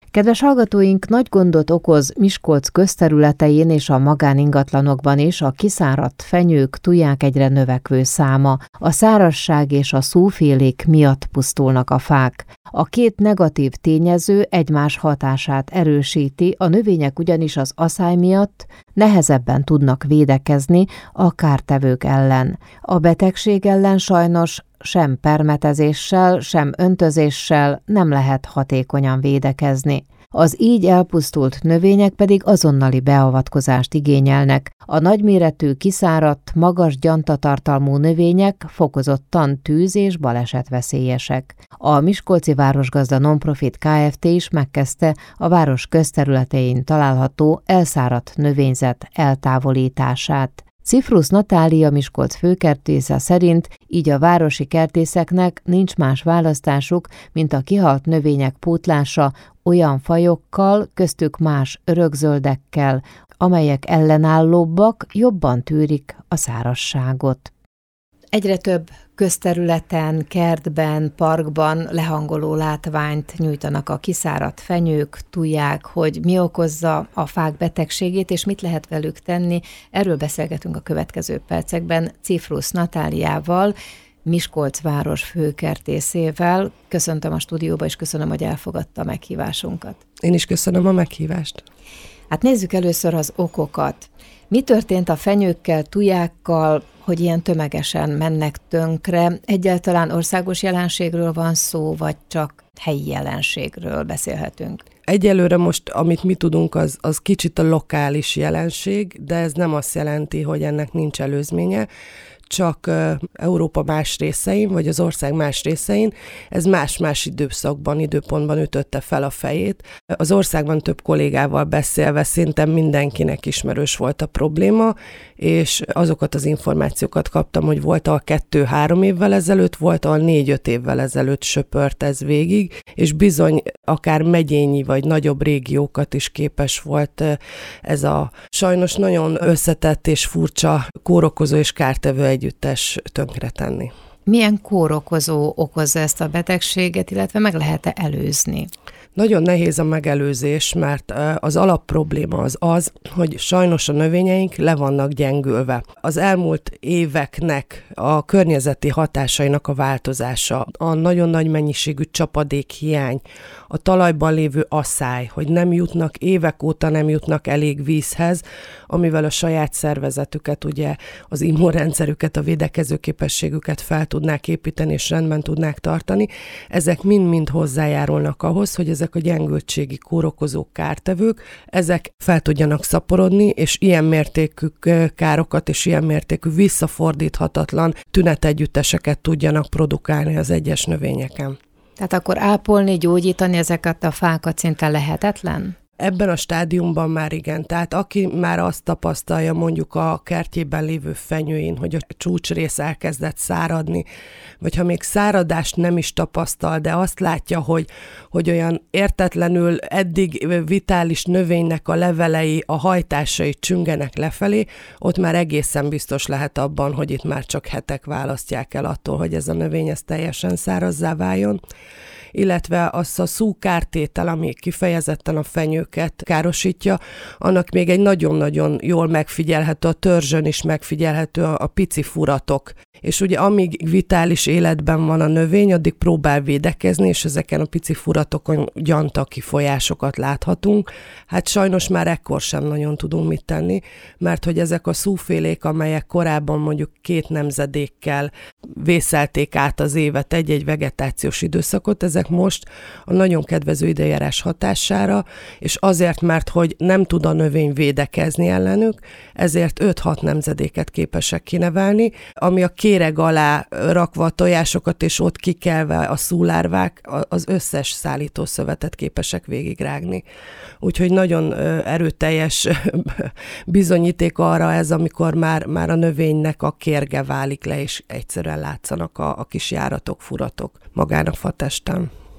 Kedves hallgatóink, nagy gondot okoz Miskolc közterületein és a magáningatlanokban is a kiszáradt fenyők, tuják egyre növekvő száma. A szárazság és a szófélék miatt pusztulnak a fák. A két negatív tényező egymás hatását erősíti, a növények ugyanis az aszály miatt nehezebben tudnak védekezni a kártevők ellen. A betegség ellen sajnos sem permetezéssel, sem öntözéssel nem lehet hatékonyan védekezni. Az így elpusztult növények pedig azonnali beavatkozást igényelnek. A nagyméretű, kiszáradt, magas gyantatartalmú növények fokozottan tűz- és balesetveszélyesek. A Miskolci Városgazda Nonprofit Kft. Is megkezdte a város közterületein található elszáradt növényzet eltávolítását. Cifrusz Natália, Miskolc főkertésze szerint így a városi kertészeknek nincs más választásuk, mint a kihalt növények pótlása olyan fajokkal, köztük más örökzöldekkel, amelyek ellenállóbbak, jobban tűrik a szárazságot. Egyre több közterületen, kertben, parkban lehangoló látványt nyújtanak a kiszáradt fenyők, tuják, hogy mi okozza a fák betegségét, és mit lehet velük tenni. Erről beszélgetünk a következő percekben Cifrusz Natáliával, Miskolc város főkertészével. Köszöntöm a stúdióba, és köszönöm, hogy elfogadta a meghívásunkat. Én is köszönöm a meghívást. Hát nézzük először az okokat. Mi történt a fenyőkkel, tujákkal, hogy ilyen tömegesen mennek tönkre? Egyáltalán országos jelenségről van szó, vagy csak helyi jelenségről beszélhetünk? Egyelőre most, amit mi tudunk, az kicsit a lokális jelenség, de ez nem azt jelenti, hogy ennek nincs előzménye, csak Európa más részein, vagy az ország más részein, ez más-más időpontban ütötte fel a fejét. Az országban több kollégával beszélve szinte mindenkinek ismerős volt a probléma, és azokat az információkat kaptam, hogy volt, ahol 2-3 évvel ezelőtt, volt, ahol 4-5 évvel ezelőtt söpört ez végig, és bizony akár megyényi vagy nagyobb régiókat is képes volt ez a sajnos nagyon összetett és furcsa kórokozó és kártevő együttes tönkretenni. Milyen kórokozó okozza ezt a betegséget, illetve meg lehet-e előzni? Nagyon nehéz a megelőzés, mert az alapprobléma az, hogy sajnos a növényeink le vannak gyengülve. Az elmúlt éveknek a környezeti hatásainak a változása, a nagyon nagy mennyiségű csapadékhiány, a talajban lévő aszály, hogy évek óta nem jutnak elég vízhez, amivel a saját szervezetüket, ugye az immunrendszerüket, a védekező képességüket fel tudnák építeni és rendben tudnák tartani. Ezek mind-mind hozzájárulnak ahhoz, hogy ezek a gyengültségi kórokozók, kártevők, ezek fel tudjanak szaporodni, és ilyen mértékű károkat és ilyen mértékű visszafordíthatatlan tünetegyütteseket tudjanak produkálni az egyes növényeken. Tehát akkor ápolni, gyógyítani ezeket a fákat szinte lehetetlen? Ebben a stádiumban már igen, tehát aki már azt tapasztalja mondjuk a kertjében lévő fenyőin, hogy a csúcsrész elkezdett száradni, vagy ha még száradást nem is tapasztal, de azt látja, hogy olyan értetlenül eddig vitális növénynek a levelei, a hajtásai csüngenek lefelé, ott már egészen biztos lehet abban, hogy itt már csak hetek választják el attól, hogy ez a növény ez teljesen szárazzá váljon, illetve az a szúkártétel, ami kifejezetten a fenyőket károsítja, annak még egy nagyon-nagyon jól megfigyelhető, a törzsön is megfigyelhető a pici furatok. És ugye amíg vitális életben van a növény, addig próbál védekezni, és ezeken a pici furatokon gyanta kifolyásokat láthatunk. Hát sajnos már ekkor sem nagyon tudunk mit tenni, mert hogy ezek a szúfélék, amelyek korábban mondjuk 2 nemzedékkel vészelték át az évet, egy-egy vegetációs időszakot, ezek most a nagyon kedvező időjárás hatására, és azért, mert hogy nem tud a növény védekezni ellenük, ezért 5-6 nemzedéket képesek kinevelni, ami a kéreg alá rakva a tojásokat, és ott kikelve a szúlárvák, az összes szállítószövetet képesek végigrágni. Úgyhogy nagyon erőteljes bizonyíték arra ez, amikor már a növénynek a kérge válik le, és egyszerűen látszanak a kis járatok, furatok magán a fatesten.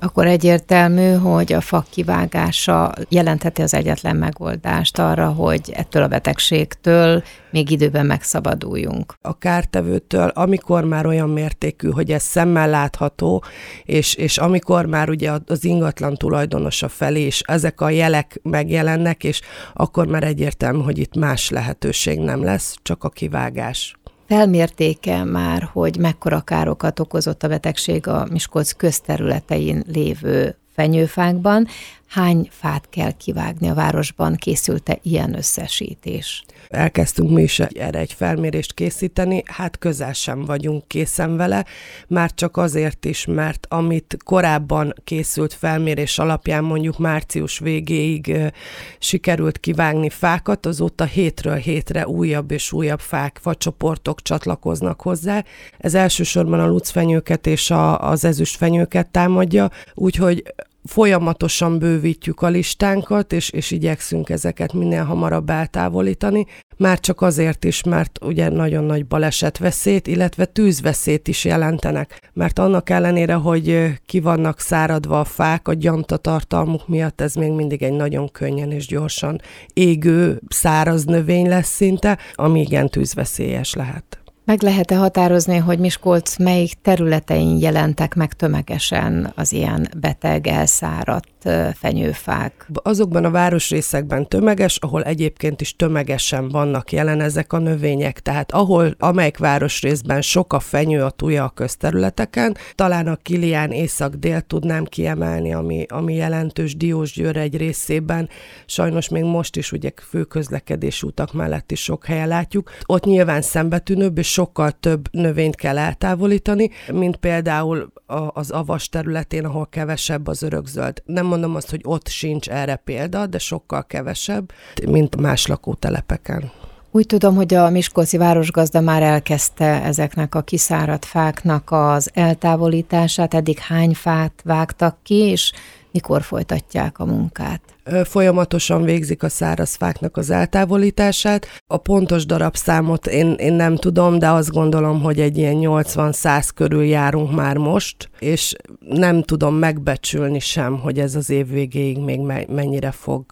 Akkor egyértelmű, hogy a fa kivágása jelentheti az egyetlen megoldást arra, hogy ettől a betegségtől még időben megszabaduljunk. A kártevőtől, amikor már olyan mértékű, hogy ez szemmel látható, és amikor már ugye az ingatlan tulajdonosa felé is ezek a jelek megjelennek, és akkor már egyértelmű, hogy itt más lehetőség nem lesz, csak a kivágás. Felmérték-e már, hogy mekkora károkat okozott a betegség a Miskolc közterületein lévő fenyőfákban? Hány fát kell kivágni a városban? Készült-e ilyen összesítés? Elkezdtünk mi is erre egy felmérést készíteni, hát közel sem vagyunk készen vele, már csak azért is, mert amit korábban készült felmérés alapján mondjuk március végéig sikerült kivágni fákat, azóta hétről hétre újabb és újabb fák, facsoportok csatlakoznak hozzá. Ez elsősorban a lucfenyőket és az ezüstfenyőket támadja, úgyhogy folyamatosan bővítjük a listánkat, és igyekszünk ezeket minél hamarabb eltávolítani, már csak azért is, mert ugye nagyon nagy balesetveszélyt, illetve tűzveszélyt is jelentenek. Mert annak ellenére, hogy ki vannak száradva a fák, a gyantatartalmuk miatt ez még mindig egy nagyon könnyen és gyorsan égő, száraz növény lesz szinte, ami igen tűzveszélyes lehet. Meg lehet-e határozni, hogy Miskolc melyik területein jelentek meg tömegesen az ilyen beteg, elszáradt fenyőfák? Azokban a városrészekben tömeges, ahol egyébként is tömegesen vannak jelen ezek a növények. Tehát amelyik városrészben sok a fenyő, a tuja a közterületeken, talán a Kilián észak-dél tudnám kiemelni, ami jelentős, Diósgyőr egy részében. Sajnos még most is ugye főközlekedési utak mellett is sok helyen látjuk. Ott nyilván szembetűnőbb és sokkal több növényt kell eltávolítani, mint például az avas területén, ahol kevesebb az örökzöld. Nem mondom azt, hogy ott sincs erre példa, de sokkal kevesebb, mint más lakótelepeken. Úgy tudom, hogy a miskolci városgazda már elkezdte ezeknek a kiszáradt fáknak az eltávolítását, eddig hány fát vágtak ki, és mikor folytatják a munkát? Folyamatosan végzik a száraz fáknak az eltávolítását. A pontos darabszámot én nem tudom, de azt gondolom, hogy egy ilyen 80-100 körül járunk már most, és nem tudom megbecsülni sem, hogy ez az év végéig még mennyire fog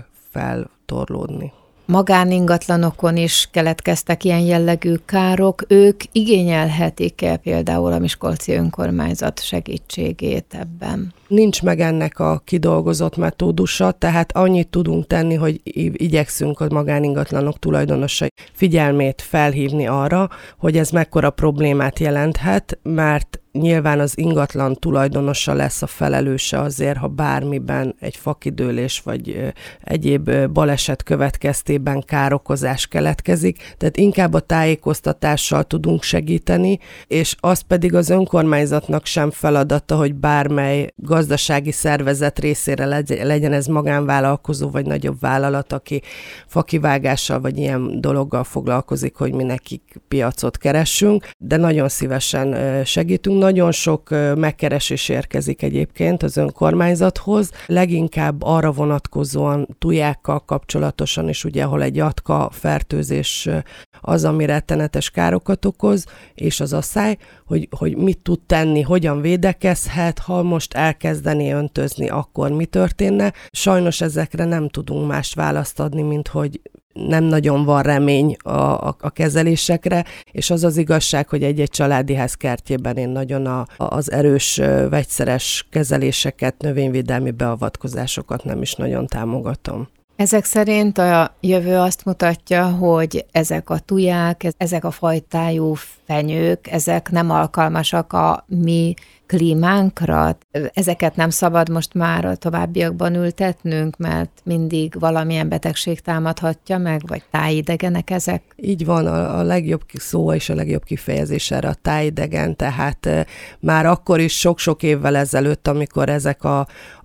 feltorlódni. Magáningatlanokon is keletkeztek ilyen jellegű károk. Ők igényelhetik-e például a miskolci önkormányzat segítségét ebben? Nincs meg ennek a kidolgozott metódusa, tehát annyit tudunk tenni, hogy igyekszünk a magáningatlanok tulajdonosai figyelmét felhívni arra, hogy ez mekkora problémát jelenthet, mert nyilván az ingatlan tulajdonosa lesz a felelőse azért, ha bármiben egy fakidőlés vagy egyéb baleset következtében károkozás keletkezik. Tehát inkább a tájékoztatással tudunk segíteni, és az pedig az önkormányzatnak sem feladata, hogy bármely gazdasági szervezet részére legyen ez magánvállalkozó vagy nagyobb vállalat, aki fakivágással vagy ilyen dologgal foglalkozik, hogy mi nekik piacot keressünk, de nagyon szívesen segítünk. Nagyon sok megkeresés érkezik egyébként az önkormányzathoz, leginkább arra vonatkozóan tujákkal kapcsolatosan is, ugye, ahol egy atka fertőzés az, ami rettenetes károkat okoz, és az asszály, hogy mit tud tenni, hogyan védekezhet, ha most elkezdené öntözni, akkor mi történne. Sajnos ezekre nem tudunk más választ adni, mint hogy nem nagyon van remény a kezelésekre, és az az igazság, hogy egy-egy családi ház kertjében én nagyon az erős vegyszeres kezeléseket, növényvédelmi beavatkozásokat nem is nagyon támogatom. Ezek szerint a jövő azt mutatja, hogy ezek a tuják, ezek a fajtájú fenyők, ezek nem alkalmasak a mi klímánkra. Ezeket nem szabad most már a továbbiakban ültetnünk, mert mindig valamilyen betegség támadhatja meg, vagy tájidegenek ezek? Így van, a legjobb szó és a legjobb kifejezés erre a tájidegen, tehát már akkor is sok-sok évvel ezelőtt, amikor ezek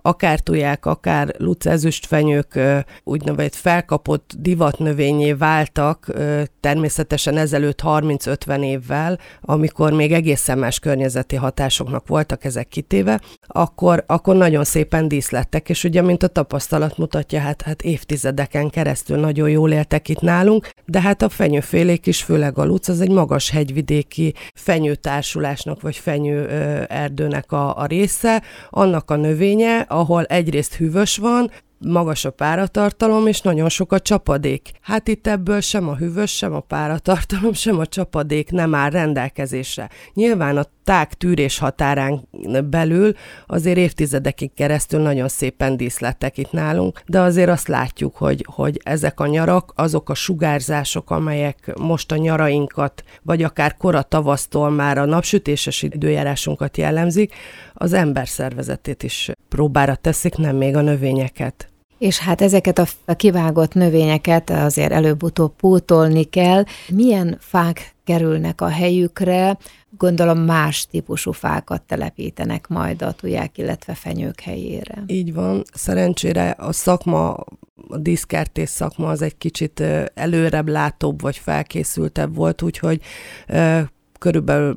akár tuják, akár lucezüstfenyők úgynevezett felkapott divatnövényé váltak természetesen ezelőtt 30-50 évvel, amikor még egészen más környezeti hatásoknak voltak ezek kitéve, akkor nagyon szépen díszlettek, és ugye, mint a tapasztalat mutatja, hát évtizedeken keresztül nagyon jól éltek itt nálunk, de hát a fenyőfélék is, főleg a luc, az egy magas hegyvidéki fenyőtársulásnak, vagy fenyőerdőnek a része, annak a növénye, ahol egyrészt hűvös van, magas a páratartalom, és nagyon sok a csapadék. Hát itt ebből sem a hűvös, sem a páratartalom, sem a csapadék nem áll rendelkezésre. Nyilván a tág tűrés határán belül azért évtizedekig keresztül nagyon szépen díszlettek itt nálunk, de azért azt látjuk, hogy ezek a nyarak, azok a sugárzások, amelyek most a nyarainkat, vagy akár kora tavasztól már a napsütéses időjárásunkat jellemzik, az ember szervezetét is próbára teszik, nem még a növényeket. És hát ezeket a kivágott növényeket azért előbb-utóbb pótolni kell. Milyen fák kerülnek a helyükre? Gondolom más típusú fákat telepítenek majd a tuják, illetve fenyők helyére. Így van. Szerencsére a szakma, a díszkertész szakma az egy kicsit előrebb látóbb vagy felkészültebb volt, úgyhogy körülbelül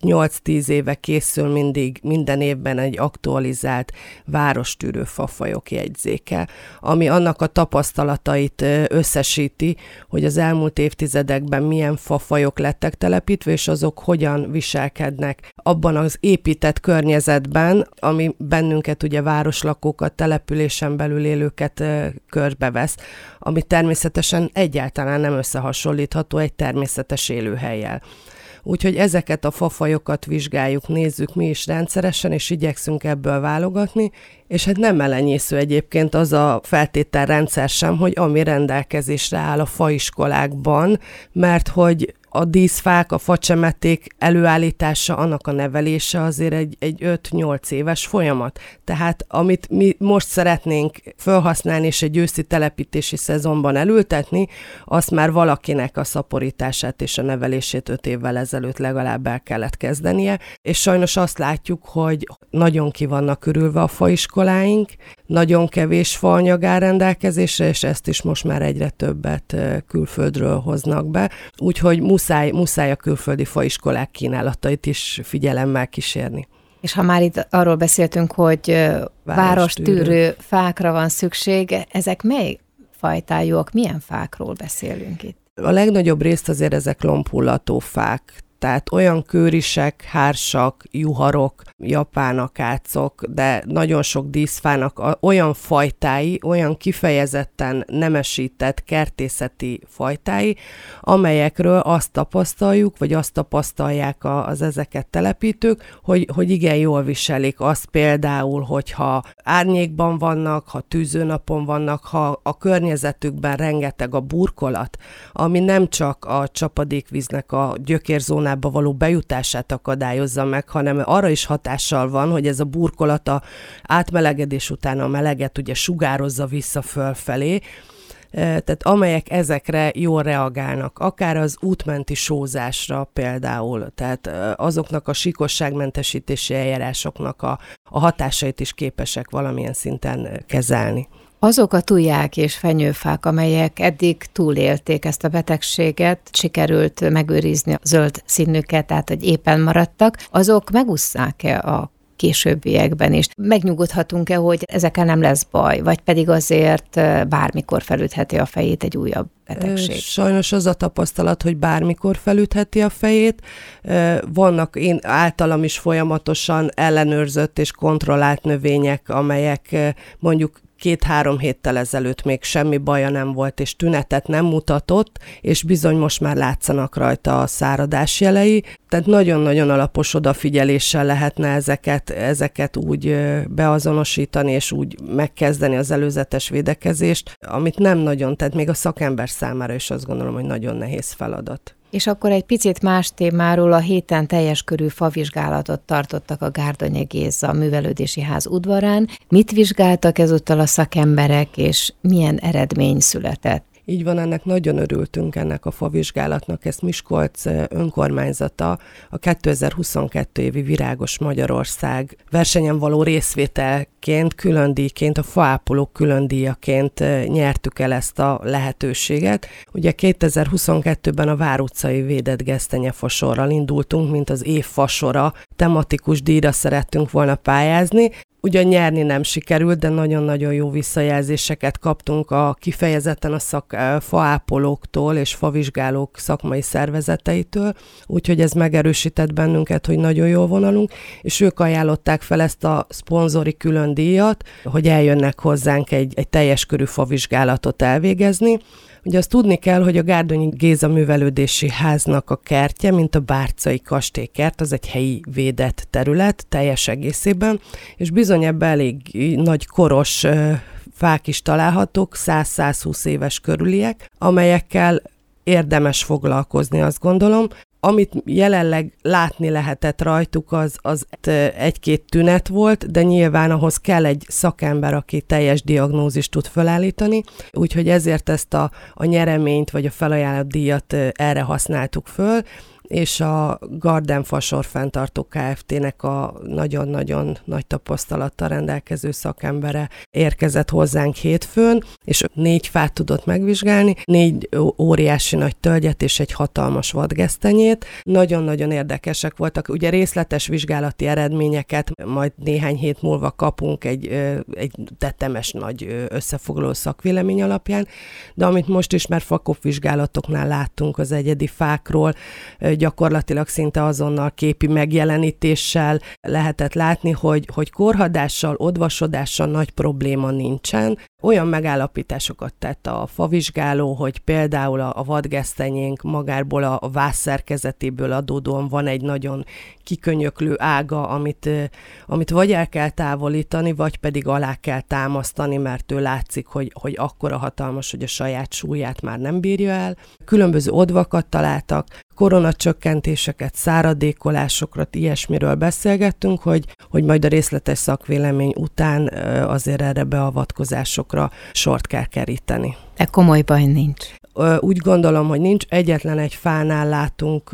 8-10 éve készül minden évben egy aktualizált várostűrő fafajok jegyzéke, ami annak a tapasztalatait összesíti, hogy az elmúlt évtizedekben milyen fafajok lettek telepítve, és azok hogyan viselkednek abban az épített környezetben, ami bennünket, ugye városlakókat, településen belül élőket körbevesz, ami természetesen egyáltalán nem összehasonlítható egy természetes élőhellyel. Úgyhogy ezeket a fafajokat vizsgáljuk, nézzük mi is rendszeresen, és igyekszünk ebből válogatni, és hát nem elenyésző egyébként az a feltételrendszer sem, hogy ami rendelkezésre áll a faiskolákban, mert hogy a díszfák, a facsemeték előállítása, annak a nevelése azért egy 5-8 éves folyamat. Tehát amit mi most szeretnénk felhasználni és egy őszi telepítési szezonban elültetni, azt már valakinek a szaporítását és a nevelését 5 évvel ezelőtt legalább el kellett kezdenie, és sajnos azt látjuk, hogy nagyon ki vannak körülve a faiskoláink, nagyon kevés faanyag áll rendelkezésre, és ezt is most már egyre többet külföldről hoznak be, úgyhogy muszáj a külföldi faiskolák kínálatait is figyelemmel kísérni. És ha már itt arról beszéltünk, hogy várostűrő fákra van szükség, ezek mely fajtájúak, milyen fákról beszélünk itt? A legnagyobb részt azért ezek lombhullató fák, tehát olyan kőrisek, hársak, juharok, japán akácok, de nagyon sok díszfának olyan fajtái, olyan kifejezetten nemesített kertészeti fajtái, amelyekről azt tapasztaljuk, vagy azt tapasztalják az ezeket telepítők, hogy igen jól viselik azt például, hogyha árnyékban vannak, ha tűzőnapon vannak, ha a környezetükben rengeteg a burkolat, ami nem csak a csapadékvíznek a gyökérzónába való bejutását akadályozza meg, hanem arra is hatással van, hogy ez a burkolat a átmelegedés után a meleget ugye sugározza vissza fölfelé, tehát amelyek ezekre jól reagálnak, akár az útmenti sózásra például, tehát azoknak a síkosságmentesítési eljárásoknak a hatásait is képesek valamilyen szinten kezelni. Azok a tuják és fenyőfák, amelyek eddig túlélték ezt a betegséget, sikerült megőrizni a zöld színüket, tehát hogy éppen maradtak, azok megusszák-e a későbbiekben is? Megnyugodhatunk-e, hogy ezekkel nem lesz baj, vagy pedig azért bármikor felütheti a fejét egy újabb betegség? Sajnos az a tapasztalat, hogy bármikor felütheti a fejét. Vannak én általam is folyamatosan ellenőrzött és kontrollált növények, amelyek mondjuk 2-3 héttel ezelőtt még semmi baja nem volt, és tünetet nem mutatott, és bizony most már látszanak rajta a száradás jelei. Tehát nagyon-nagyon alapos odafigyeléssel lehetne ezeket úgy beazonosítani, és úgy megkezdeni az előzetes védekezést, amit nem nagyon, tehát még a szakember számára is azt gondolom, hogy nagyon nehéz feladat. És akkor egy picit más témáról, a héten teljes körű favizsgálatot tartottak a Gárdonyi Géza Művelődési Ház udvarán. Mit vizsgáltak ezúttal a szakemberek, és milyen eredmény született? Így van, ennek nagyon örültünk, ennek a favizsgálatnak. Ezt Miskolc önkormányzata a 2022 évi Virágos Magyarország versenyen való részvételként, külön díjként, a faápolók külön díjaként nyertük el ezt a lehetőséget. Ugye 2022-ben a Vár utcai védett gesztenyefasorral indultunk, mint az év fasora, tematikus díjra szerettünk volna pályázni. Ugyan nyerni nem sikerült, de nagyon-nagyon jó visszajelzéseket kaptunk kifejezetten a faápolóktól és favizsgálók szakmai szervezeteitől, úgyhogy ez megerősített bennünket, hogy nagyon jól vonalunk, és ők ajánlották fel ezt a szponzori külön díjat, hogy eljönnek hozzánk egy teljes körű favizsgálatot elvégezni. Ugye azt tudni kell, hogy a Gárdonyi Géza Művelődési Háznak a kertje, mint a Bárcai kastélykert, az egy helyi védett terület teljes egészében, és bizony ebben elég nagy koros fák is találhatók, 100-120 éves körüliek, amelyekkel érdemes foglalkozni, azt gondolom. Amit jelenleg látni lehetett rajtuk, az egy-két tünet volt, de nyilván ahhoz kell egy szakember, aki teljes diagnózist tud felállítani, úgyhogy ezért ezt a nyereményt vagy a felajánlott díjat erre használtuk föl, és a Garden Fasor Fenntartó Kft-nek a nagyon-nagyon nagy tapasztalattal rendelkező szakembere érkezett hozzánk hétfőn, és 4 fát tudott megvizsgálni, 4 óriási nagy tölgyet és egy hatalmas vadgesztenyét. Nagyon-nagyon érdekesek voltak. Ugye részletes vizsgálati eredményeket majd néhány hét múlva kapunk egy tetemes nagy összefoglaló szakvélemény alapján, de amit most is már fakopvizsgálatoknál láttunk az egyedi fákról, gyakorlatilag szinte azonnal képi megjelenítéssel lehetett látni, hogy korhadással, odvasodással nagy probléma nincsen. Olyan megállapításokat tett a favizsgáló, hogy például a vadgesztenyénk magából a váz szerkezetéből adódóan van egy nagyon kikönyöklő ága, amit vagy el kell távolítani, vagy pedig alá kell támasztani, mert ő látszik, hogy akkora hatalmas, hogy a saját súlyát már nem bírja el. Különböző odvakat találtak, koronacsökkentéseket, száradékolásokra, ilyesmiről beszélgettünk, hogy majd a részletes szakvélemény után azért erre beavatkozásokra sort kell keríteni. De komoly baj nincs. Úgy gondolom, hogy nincs. Egyetlen egy fánál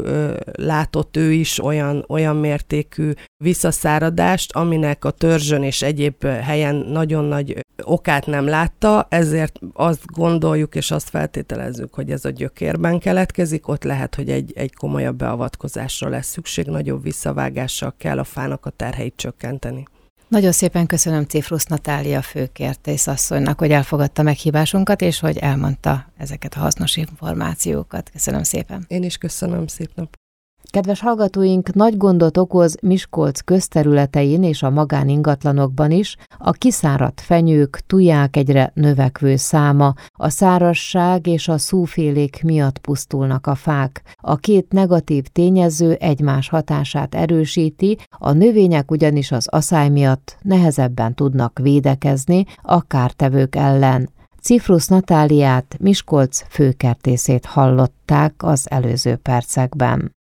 látott ő is olyan mértékű visszaszáradást, aminek a törzsön és egyéb helyen nagyon nagy okát nem látta, ezért azt gondoljuk és azt feltételezzük, hogy ez a gyökérben keletkezik, ott lehet, hogy egy komolyabb beavatkozásra lesz szükség, nagyobb visszavágással kell a fának a terheit csökkenteni. Nagyon szépen köszönöm Cifrusz Natália főkertészasszonynak, hogy elfogadta meghívásunkat, és hogy elmondta ezeket a hasznos információkat. Köszönöm szépen. Én is köszönöm, szép nap. Kedves hallgatóink, nagy gondot okoz Miskolc közterületein és a magáningatlanokban is a kiszáradt fenyők, tuják egyre növekvő száma, a szárazság és a szúfélék miatt pusztulnak a fák. A két negatív tényező egymás hatását erősíti, a növények ugyanis az aszály miatt nehezebben tudnak védekezni a kártevők ellen. Cifrusz Natáliát, Miskolc főkertészét hallották az előző percekben.